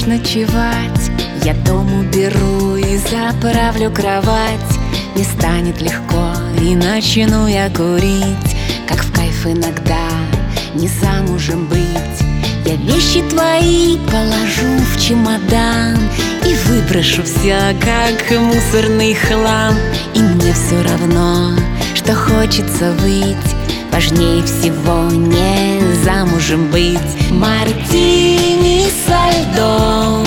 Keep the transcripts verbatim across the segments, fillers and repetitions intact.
будешь ночевать, я дом уберу и заправлю кровать. Не станет легко и начну я курить, как в кайф иногда не замужем быть. Я вещи твои положу в чемодан и выброшу все, как мусорный хлам. И мне все равно, что хочется выть, важнее всего не замужем быть. Мартини со льдом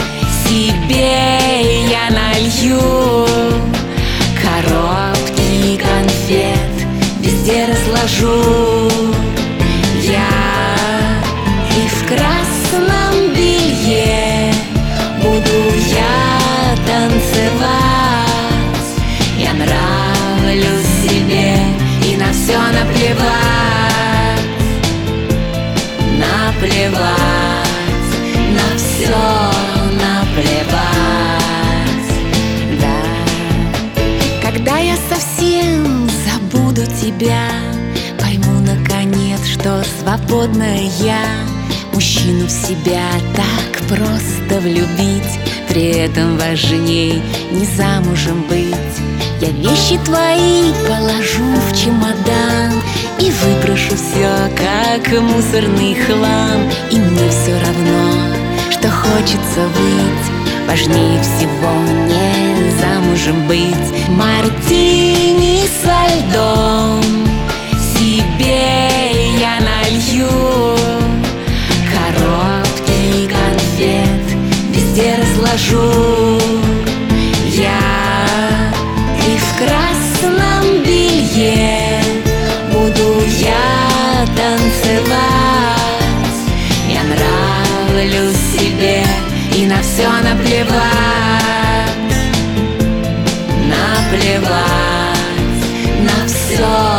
себе я налью, коробки конфет везде разложу я. И в красном белье буду я танцевать. Я нравлюсь себе и на все наплевать, наплевать, на все наплевать, да. Когда я совсем забуду тебя, пойму наконец, что свободная я. Мужчину в себя так просто влюбить, при этом важней не замужем быть. Я вещи твои положу в чемодан и выброшу все, как мусорный хлам. И мне все равно, что хочется быть, важнее всего не замужем быть. Мартини со льдом себе я налью, коробки конфет везде разложу я. И в красном белье буду я танцевать. Я нравлюсь себе и на все наплевать, наплевать, на все